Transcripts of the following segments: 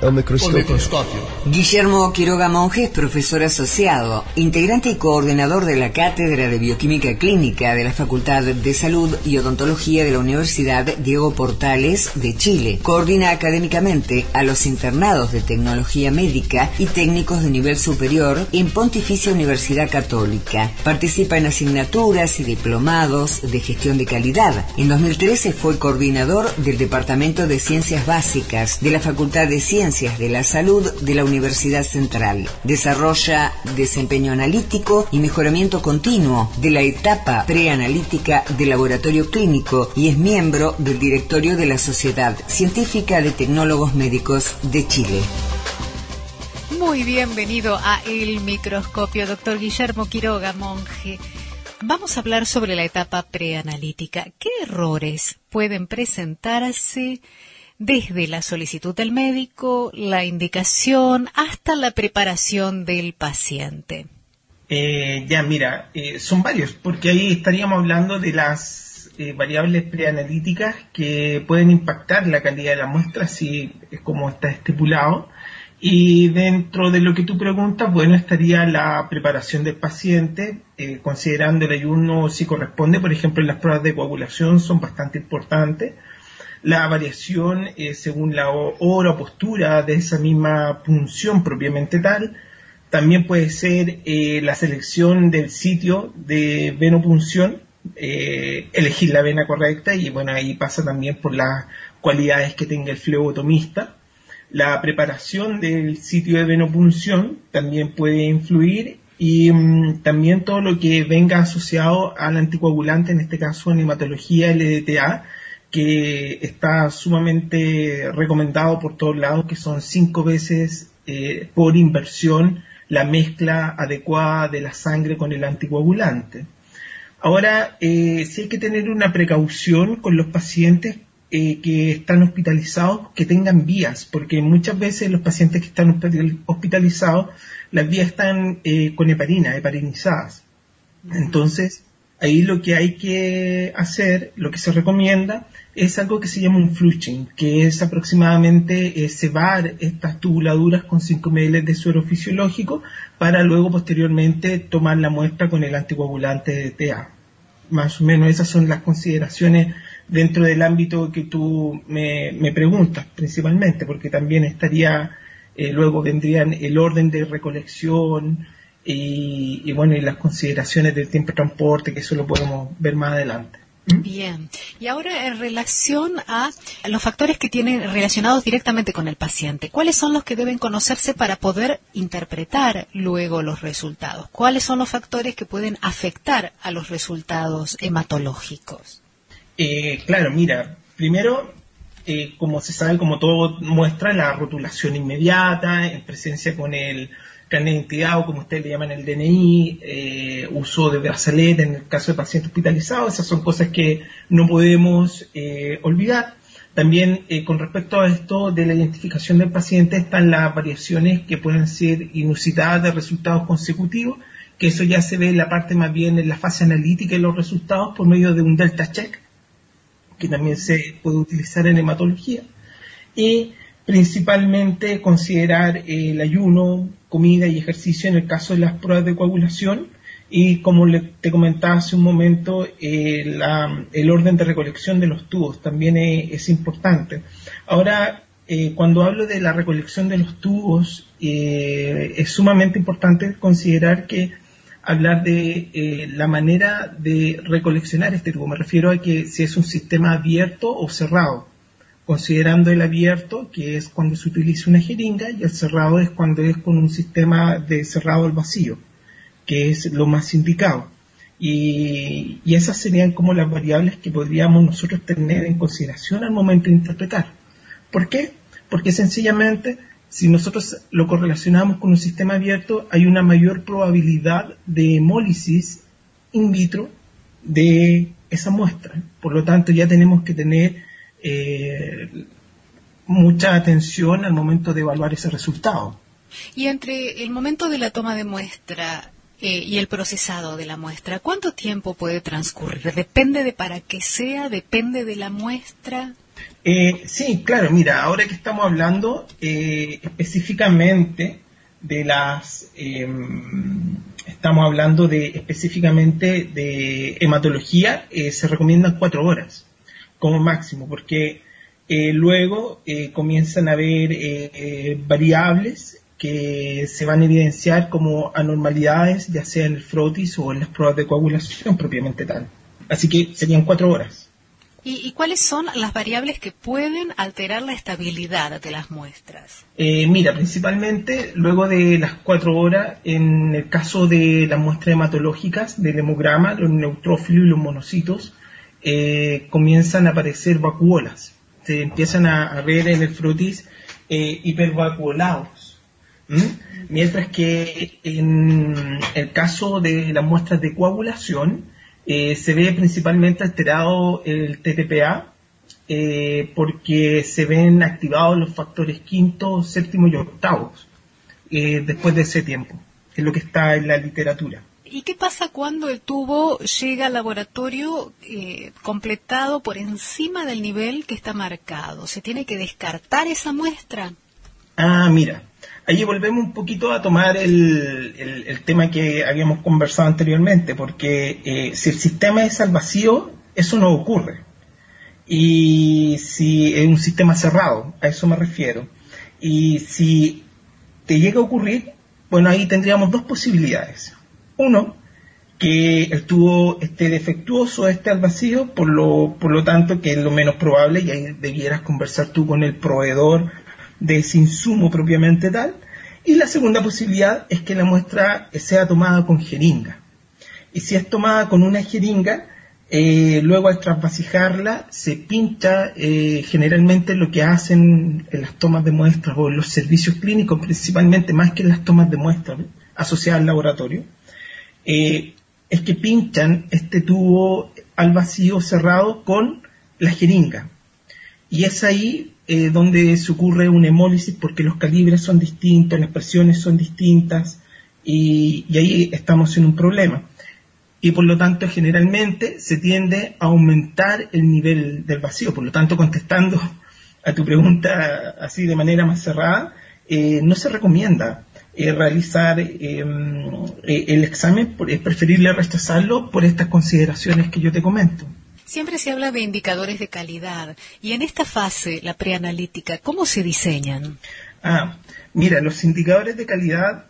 El microscopio. Guillermo Quiroga Monge es profesor asociado, integrante y coordinador de la Cátedra de Bioquímica Clínica de la Facultad de Salud y Odontología de la Universidad Diego Portales de Chile. Coordina académicamente a los internados de Tecnología Médica y técnicos de nivel superior en Pontificia Universidad Católica. Participa en asignaturas y diplomados de gestión de calidad. En 2013 fue coordinador del Departamento de Ciencias Básicas de la Facultad de Ciencias de la Salud de la Universidad Central. Desarrolla desempeño analítico y mejoramiento continuo de la etapa preanalítica del laboratorio clínico y es miembro del directorio de la Sociedad Científica de Tecnólogos Médicos de Chile. Muy bienvenido a El Microscopio, doctor Guillermo Quiroga Monge. Vamos a hablar sobre la etapa preanalítica. ¿Qué errores pueden presentarse desde la solicitud del médico, la indicación, hasta la preparación del paciente? Son varios, porque ahí estaríamos hablando de las variables preanalíticas que pueden impactar la calidad de la muestra, si es como está estipulado. Y dentro de lo que tú preguntas, estaría la preparación del paciente, considerando el ayuno si corresponde. Por ejemplo, las pruebas de coagulación son bastante importantes. La variación según la hora o postura de esa misma punción propiamente tal. También puede ser la selección del sitio de venopunción, elegir la vena correcta y ahí pasa también por las cualidades que tenga el flebotomista. La preparación del sitio de venopunción también puede influir y también todo lo que venga asociado al anticoagulante, en este caso en hematología LDTA, que está sumamente recomendado por todos lados, que son 5 veces por inversión la mezcla adecuada de la sangre con el anticoagulante. Ahora, sí hay que tener una precaución con los pacientes que están hospitalizados, que tengan vías, porque muchas veces los pacientes que están hospitalizados, las vías están con heparinizadas. Entonces, ahí lo que hay que hacer, lo que se recomienda, es algo que se llama un flushing, que es aproximadamente cebar estas tubuladuras con 5 ml de suero fisiológico para luego posteriormente tomar la muestra con el anticoagulante de TA. Más o menos esas son las consideraciones dentro del ámbito que tú me preguntas principalmente, porque también estaría, luego vendrían el orden de recolección y las consideraciones del tiempo de transporte, que eso lo podemos ver más adelante. Bien, y ahora en relación a los factores que tienen relacionados directamente con el paciente, ¿cuáles son los que deben conocerse para poder interpretar luego los resultados? ¿Cuáles son los factores que pueden afectar a los resultados hematológicos? Primero, como se sabe, como todo muestra, la rotulación inmediata, en presencia con el carnet de identidad o como ustedes le llaman el DNI, uso de brazalete en el caso de pacientes hospitalizados. Esas son cosas que no podemos olvidar. También con respecto a esto de la identificación del paciente están las variaciones que pueden ser inusitadas de resultados consecutivos, que eso ya se ve en la parte más bien en la fase analítica de los resultados por medio de un delta check, que también se puede utilizar en hematología, y principalmente considerar el ayuno, comida y ejercicio en el caso de las pruebas de coagulación, y como te comentaba hace un momento, el orden de recolección de los tubos también es importante. Ahora, cuando hablo de la recolección de los tubos, es sumamente importante considerar que hablar de la manera de recoleccionar este tubo. Me refiero a que si es un sistema abierto o cerrado, considerando el abierto, que es cuando se utiliza una jeringa, y el cerrado es cuando es con un sistema de cerrado al vacío, que es lo más indicado. Y esas serían como las variables que podríamos nosotros tener en consideración al momento de interpretar. ¿Por qué? Porque sencillamente, si nosotros lo correlacionamos con un sistema abierto, hay una mayor probabilidad de hemólisis in vitro de esa muestra. Por lo tanto, ya tenemos que tener mucha atención al momento de evaluar ese resultado. Y entre el momento de la toma de muestra y el procesado de la muestra, ¿cuánto tiempo puede transcurrir? ¿Depende de para qué sea? ¿Depende de la muestra? Sí, claro, mira, ahora que estamos hablando específicamente de estamos hablando específicamente de hematología, se recomiendan 4 horas como máximo, porque luego comienzan a haber variables que se van a evidenciar como anormalidades, ya sea en el frotis o en las pruebas de coagulación propiamente tal. Así que serían 4 horas. ¿Y cuáles son las variables que pueden alterar la estabilidad de las muestras? Mira, principalmente luego de las 4 horas, en el caso de las muestras hematológicas del hemograma, los neutrófilos y los monocitos, comienzan a aparecer vacuolas. Se empiezan a ver en el frotis hipervacuolados. Mientras que en el caso de las muestras de coagulación, se ve principalmente alterado el TTPA, porque se ven activados los factores quinto, séptimo y octavos después de ese tiempo, es lo que está en la literatura. ¿Y qué pasa cuando el tubo llega al laboratorio completado por encima del nivel que está marcado? ¿Se tiene que descartar esa muestra? Mira, ahí volvemos un poquito a tomar el tema que habíamos conversado anteriormente, porque si el sistema es al vacío, eso no ocurre. Y si es un sistema cerrado, a eso me refiero. Y si te llega a ocurrir, bueno, ahí tendríamos 2 posibilidades. Uno, que el tubo esté defectuoso, esté al vacío, por lo tanto, que es lo menos probable, y ahí debieras conversar tú con el proveedor de ese insumo propiamente tal. Y la segunda posibilidad es que la muestra sea tomada con jeringa. Y si es tomada con una jeringa, luego al trasvasijarla se pincha. Generalmente lo que hacen en las tomas de muestras o en los servicios clínicos, principalmente más que en las tomas de muestras asociadas al laboratorio, es que pinchan este tubo al vacío cerrado con la jeringa. Y es ahí donde se ocurre una hemólisis, porque los calibres son distintos, las presiones son distintas, y ahí estamos en un problema. Y por lo tanto, generalmente se tiende a aumentar el nivel del vacío. Por lo tanto, contestando a tu pregunta así de manera más cerrada, no se recomienda realizar el examen, es preferible rechazarlo por estas consideraciones que yo te comento. Siempre se habla de indicadores de calidad, y en esta fase, la preanalítica, ¿cómo se diseñan? Mira, los indicadores de calidad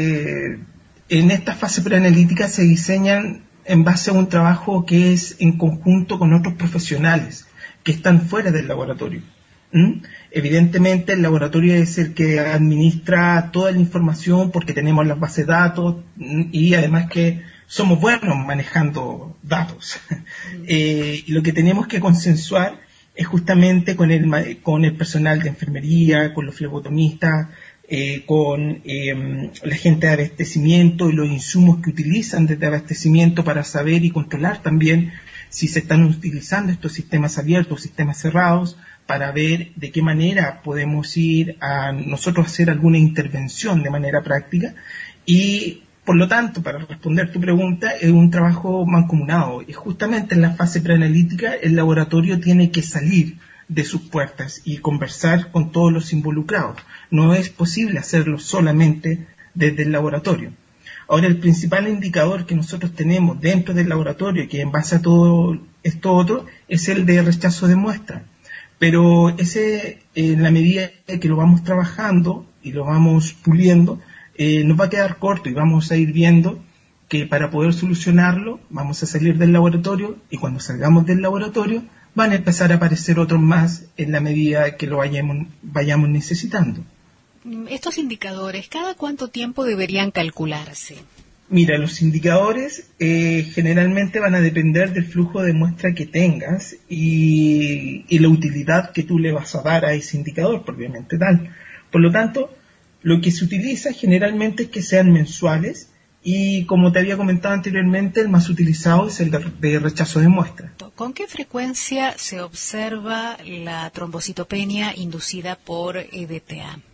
en esta fase preanalítica se diseñan en base a un trabajo que es en conjunto con otros profesionales que están fuera del laboratorio. Evidentemente el laboratorio es el que administra toda la información porque tenemos las bases de datos y además que somos buenos manejando datos. Y lo que tenemos que consensuar es justamente con el personal de enfermería, con los flebotomistas, con la gente de abastecimiento y los insumos que utilizan desde abastecimiento para saber y controlar también si se están utilizando estos sistemas abiertos o sistemas cerrados, para ver de qué manera podemos ir a nosotros hacer alguna intervención de manera práctica. Y por lo tanto, para responder tu pregunta, es un trabajo mancomunado, y justamente en la fase preanalítica el laboratorio tiene que salir de sus puertas y conversar con todos los involucrados. No es posible hacerlo solamente desde el laboratorio. Ahora, el principal indicador que nosotros tenemos dentro del laboratorio, que en base a todo esto otro, es el de rechazo de muestra. Pero ese, en la medida que lo vamos trabajando y lo vamos puliendo, nos va a quedar corto y vamos a ir viendo que para poder solucionarlo vamos a salir del laboratorio, y cuando salgamos del laboratorio van a empezar a aparecer otros más en la medida que lo vayamos necesitando. Estos indicadores, ¿cada cuánto tiempo deberían calcularse? Mira, los indicadores generalmente van a depender del flujo de muestra que tengas y la utilidad que tú le vas a dar a ese indicador, propiamente tal. Por lo tanto, lo que se utiliza generalmente es que sean mensuales, y como te había comentado anteriormente, el más utilizado es el de rechazo de muestra. ¿Con qué frecuencia se observa la trombocitopenia inducida por EDTA?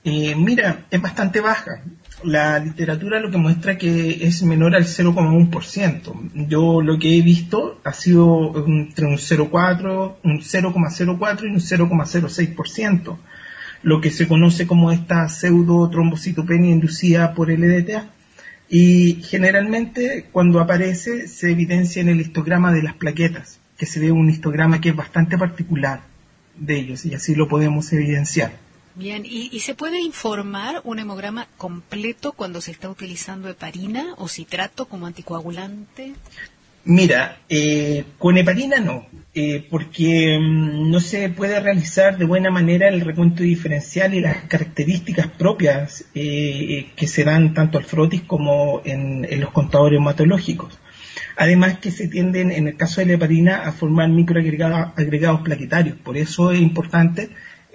Mira, es bastante baja. La literatura lo que muestra que es menor al 0,1%. Yo lo que he visto ha sido entre un 0,04 y un 0,06%, lo que se conoce como esta pseudotrombocitopenia inducida por el LDTA. Y generalmente cuando aparece se evidencia en el histograma de las plaquetas, que se ve un histograma que es bastante particular de ellos, y así lo podemos evidenciar. Bien, ¿y se puede informar un hemograma completo cuando se está utilizando heparina o citrato como anticoagulante? Mira, con heparina no, porque no se puede realizar de buena manera el recuento diferencial y las características propias que se dan tanto al frotis como en los contadores hematológicos. Además que se tienden, en el caso de la heparina, a formar microagregados plaquetarios. Por eso es importante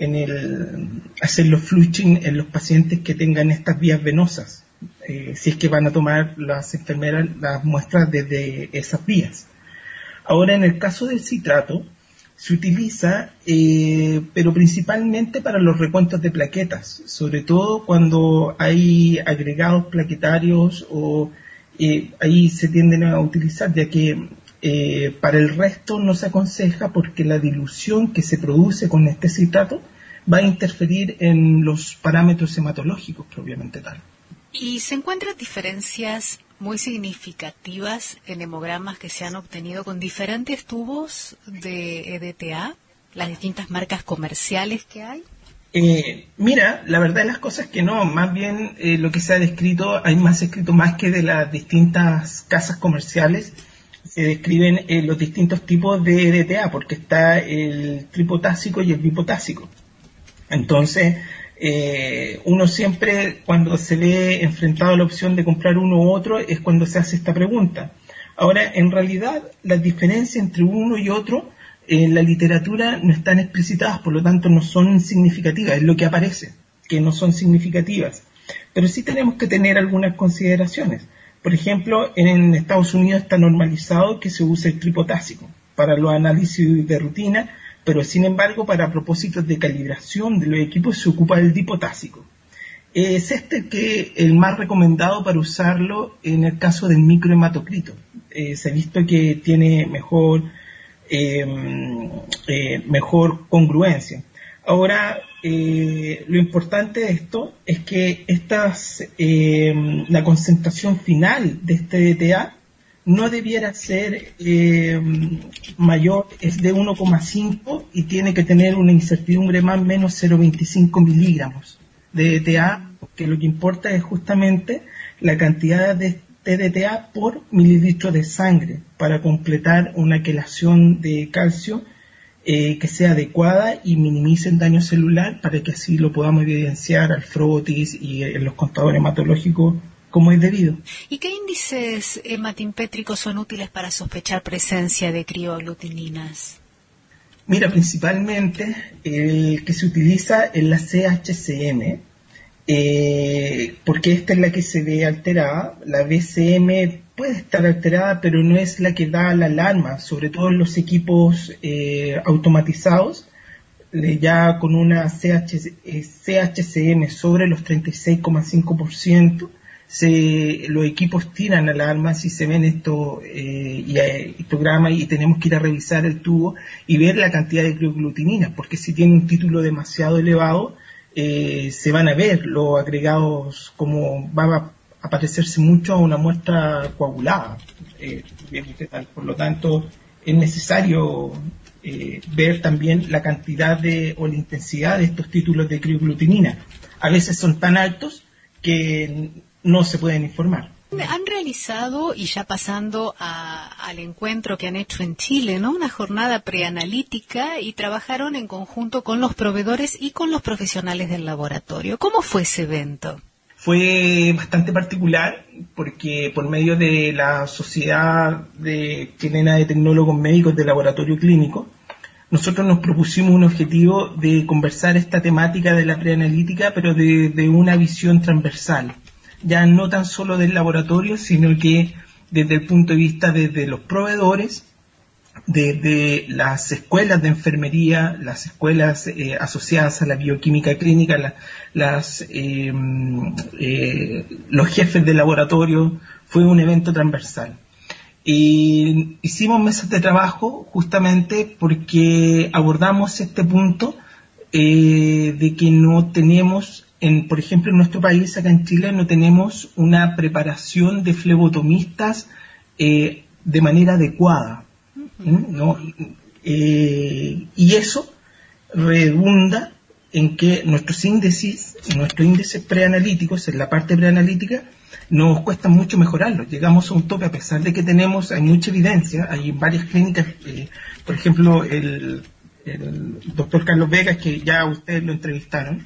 hacer los flushing en los pacientes que tengan estas vías venosas, si es que van a tomar las enfermeras las muestras desde esas vías. Ahora, en el caso del citrato, se utiliza, pero principalmente para los recuentos de plaquetas, sobre todo cuando hay agregados plaquetarios o ahí se tienden a utilizar, ya que para el resto no se aconseja porque la dilución que se produce con este citrato va a interferir en los parámetros hematológicos propiamente tal. ¿Y se encuentran diferencias muy significativas en hemogramas que se han obtenido con diferentes tubos de EDTA, las distintas marcas comerciales que hay? Mira, la verdad de las cosas es que no, más bien lo que se ha descrito, hay más escrito más que de las distintas casas comerciales, se describen los distintos tipos de EDTA, porque está el tripotásico y el bipotásico. Entonces, uno siempre, cuando se ve enfrentado a la opción de comprar uno u otro, es cuando se hace esta pregunta. Ahora, en realidad, las diferencias entre uno y otro en la literatura no están explicitadas, por lo tanto no son significativas, es lo que aparece, que no son significativas. Pero sí tenemos que tener algunas consideraciones. Por ejemplo, en Estados Unidos está normalizado que se use el tripotásico para los análisis de rutina, pero sin embargo para propósitos de calibración de los equipos se ocupa el dipotásico. Es el más recomendado para usarlo en el caso del microhematocrito. Se ha visto que tiene mejor congruencia. Ahora, lo importante de esto es que la concentración final de este EDTA no debiera ser mayor, es de 1,5 y tiene que tener una incertidumbre más o menos 0,25 miligramos de EDTA, porque lo que importa es justamente la cantidad de EDTA por mililitro de sangre para completar una quelación de calcio que sea adecuada y minimice el daño celular, para que así lo podamos evidenciar al frotis y en los contadores hematológicos como es debido. ¿Y qué índices hematimpétricos son útiles para sospechar presencia de crioaglutininas? Mira, principalmente el que se utiliza es la CHCM, porque esta es la que se ve alterada. La BCM puede estar alterada, pero no es la que da la alarma, sobre todo en los equipos automatizados. Ya con una CHCM sobre los 36,5%, los equipos tiran alarmas y se ven histogramas y tenemos que ir a revisar el tubo y ver la cantidad de crioglutininas, porque si tiene un título demasiado elevado, se van a ver los agregados, como va a parecerse mucho a una muestra coagulada. Por lo tanto, es necesario ver también la cantidad o la intensidad de estos títulos de crioglutinina. A veces son tan altos que no se pueden informar. Han realizado, y ya pasando al encuentro que han hecho en Chile, ¿no?, una jornada preanalítica, y trabajaron en conjunto con los proveedores y con los profesionales del laboratorio. ¿Cómo fue ese evento? Fue bastante particular porque por medio de la Sociedad Chilena de Tecnólogos Médicos de Laboratorio Clínico, nosotros nos propusimos un objetivo de conversar esta temática de la preanalítica, pero de una visión transversal. Ya no tan solo del laboratorio, sino que desde el punto de vista desde los proveedores desde las escuelas de enfermería, las escuelas asociadas a la bioquímica clínica, los jefes de laboratorio. Fue un evento transversal. Y hicimos mesas de trabajo justamente porque abordamos este punto de que no tenemos, por ejemplo, en nuestro país, acá en Chile, no tenemos una preparación de flebotomistas de manera adecuada, ¿no? Y eso redunda en que nuestros índices preanalíticos, en la parte preanalítica, nos cuesta mucho mejorarlos. Llegamos a un tope a pesar de que hay mucha evidencia, hay varias clínicas, por ejemplo, el doctor Carlos Vegas, que ya ustedes lo entrevistaron,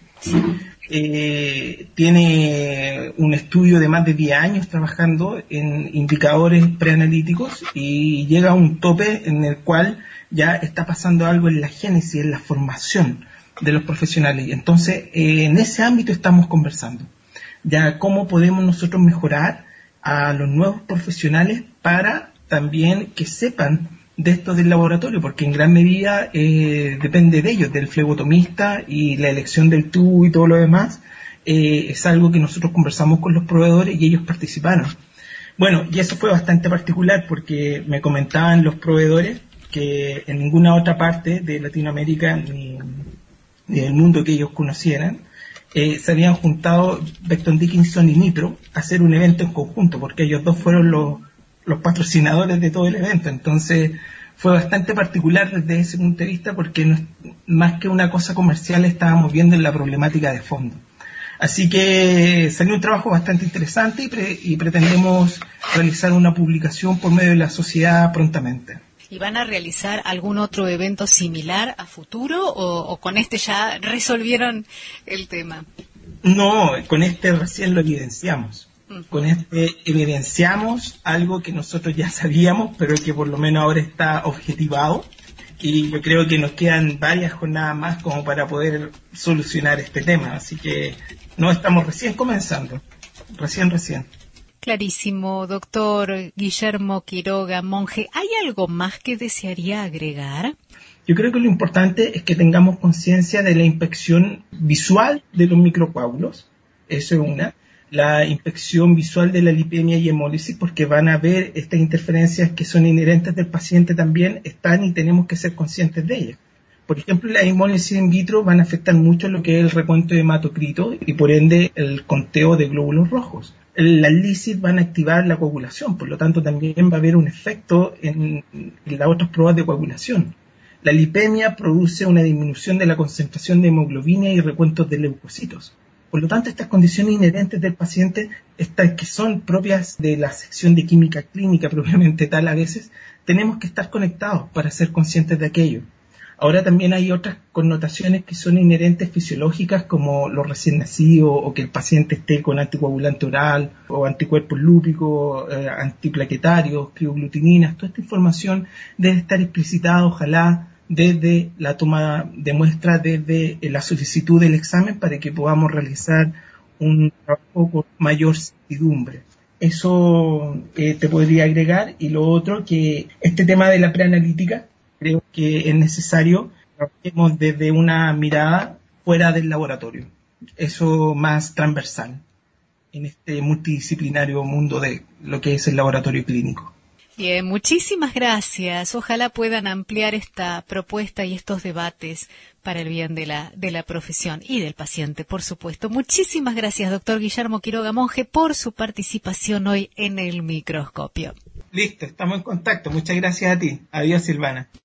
tiene un estudio de más de 10 años trabajando en indicadores preanalíticos y llega a un tope en el cual ya está pasando algo en la génesis, en la formación de los profesionales. Y entonces, en ese ámbito estamos conversando. Ya cómo podemos nosotros mejorar a los nuevos profesionales para también que sepan de esto del laboratorio, porque en gran medida depende de ellos, del flebotomista, y la elección del tubo y todo lo demás es algo que nosotros conversamos con los proveedores y ellos participaron. Bueno, y eso fue bastante particular porque me comentaban los proveedores que en ninguna otra parte de Latinoamérica ni del mundo que ellos conocieran se habían juntado Becton Dickinson y Nitro a hacer un evento en conjunto, porque ellos dos fueron los patrocinadores de todo el evento. Entonces fue bastante particular desde ese punto de vista, porque más que una cosa comercial estábamos viendo en la problemática de fondo. Así que salió un trabajo bastante interesante y pretendemos realizar una publicación por medio de la sociedad prontamente. ¿Y van a realizar algún otro evento similar a futuro o con este ya resolvieron el tema? No, con este recién lo evidenciamos. Con este evidenciamos algo que nosotros ya sabíamos, pero que por lo menos ahora está objetivado. Y yo creo que nos quedan varias jornadas más como para poder solucionar este tema. Así que no, estamos recién comenzando. Recién. Clarísimo, doctor Guillermo Quiroga Monge. ¿Hay algo más que desearía agregar? Yo creo que lo importante es que tengamos conciencia de la inspección visual de los microcoágulos. Eso es una. La inspección visual de la lipemia y hemólisis, porque van a ver estas interferencias que son inherentes del paciente también, están y tenemos que ser conscientes de ellas. Por ejemplo, la hemólisis in vitro van a afectar mucho lo que es el recuento de hematocrito y por ende el conteo de glóbulos rojos. Las LISID van a activar la coagulación, por lo tanto también va a haber un efecto en las otras pruebas de coagulación. La lipemia produce una disminución de la concentración de hemoglobina y recuentos de leucocitos. Por lo tanto, estas condiciones inherentes del paciente, estas que son propias de la sección de química clínica propiamente tal a veces, tenemos que estar conectados para ser conscientes de aquello. Ahora también hay otras connotaciones que son inherentes fisiológicas, como los recién nacidos, o que el paciente esté con anticoagulante oral, o anticuerpos lúpicos, antiplaquetarios, crioglutininas. Toda esta información debe estar explicitada, ojalá, desde la toma de muestra, desde la solicitud del examen, para que podamos realizar un trabajo con mayor certidumbre. Eso te podría agregar. Y lo otro, que este tema de la preanalítica, creo que es necesario que trabajemos desde una mirada fuera del laboratorio. Eso más transversal en este multidisciplinario mundo de lo que es el laboratorio clínico. Bien, muchísimas gracias. Ojalá puedan ampliar esta propuesta y estos debates para el bien de la profesión y del paciente, por supuesto. Muchísimas gracias, doctor Guillermo Quiroga Monge, por su participación hoy en El Microscopio. Listo, estamos en contacto. Muchas gracias a ti. Adiós, Silvana.